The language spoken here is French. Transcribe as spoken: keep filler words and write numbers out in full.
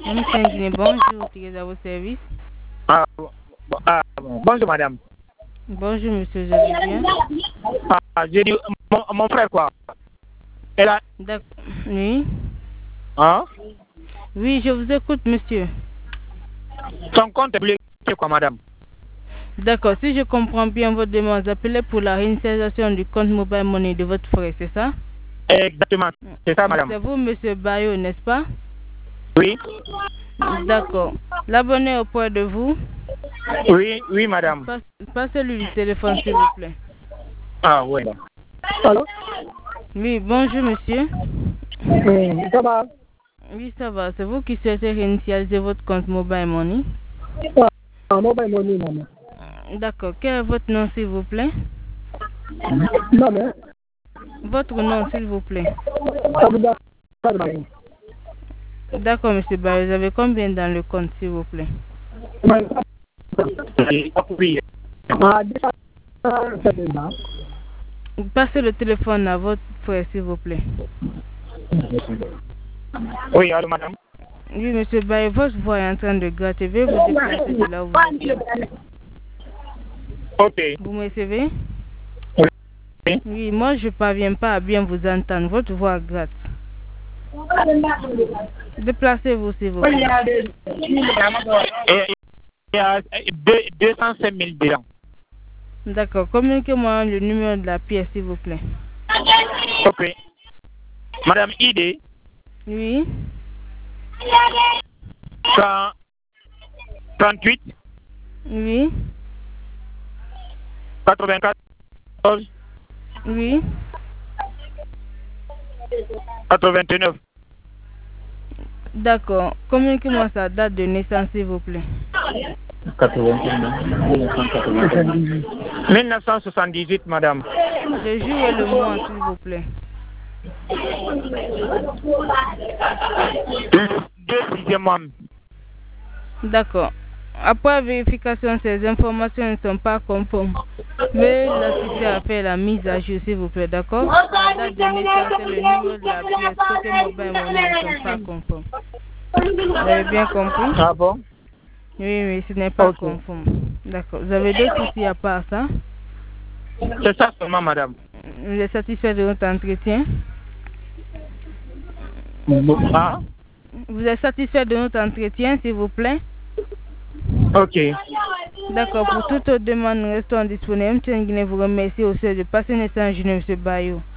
monsieur Nguyen, bonjour, qui est à vos services. Ah, bon, ah, bon. Bonjour madame. Bonjour monsieur, je vais bien. Ah, j'ai dit mon, mon frère quoi. Elle a. D'accord. Oui. Hein? Oui, je vous écoute monsieur. Son compte est bloqué quoi madame? D'accord, si je comprends bien votre demande, vous appelez pour la réinitialisation du compte mobile money de votre frère, c'est ça? Exactement, c'est ça madame. C'est vous monsieur Bayo, n'est-ce pas? Oui. D'accord. L'abonné auprès de vous? Oui, oui madame. Passe, passez-lui le téléphone s'il vous plaît. Ah ouais. Allô? Oui, bonjour monsieur. Oui, ça va? Oui, ça va. C'est vous qui souhaitez réinitialiser votre compte mobile money? Ah, mobile money maman. D'accord. Quel est votre nom s'il vous plaît? Non mais. Votre nom s'il vous plaît. Abouda. D'accord monsieur Bayo, vous avez combien dans le compte s'il vous plaît? Oui. Passez le téléphone à votre frère s'il vous plaît. Oui, allô madame. Oui monsieur Bayo, votre voix est en train de gratter. Veuillez vous déplacer de là où vous êtes. Ok. Vous me recevez? Oui. Oui, moi je ne parviens pas à bien vous entendre. Votre voix gratte. Déplacez-vous s'il vous plaît. Il y a deux cent cinq mille dedans. D'accord. Communiquez-moi le numéro de la pièce s'il vous plaît. Ok. Madame I D. Oui. trente-huit. Oui. quatre-vingt-quatorze. Oui. quatre-vingt-neuf. D'accord. Communiquez-moi sa date de naissance s'il vous plaît. mille neuf cent soixante-dix-huit, madame. Le jour et le mois s'il vous plaît. Deux sixième mois. D'accord. Après vérification, ces informations ne sont pas conformes. Veuillez l'assister à faire la mise à jour s'il vous plaît, d'accord? La date de naissance et le numéro de la pièce côté mobile money ne sont pas conformes. Vous avez bien compris? Ah bon? Oui, oui, ce n'est pas okay. conforme. D'accord. Vous avez d'autres soucis à part ça? C'est ça seulement, madame. Vous êtes satisfait de notre entretien? Ah? Vous êtes satisfait de notre entretien, s'il vous plaît? Ok. D'accord. Pour toute autre demande, nous restons disponibles. M. Nguyen vous remercie au sujet de passer un instant, M. Bayo.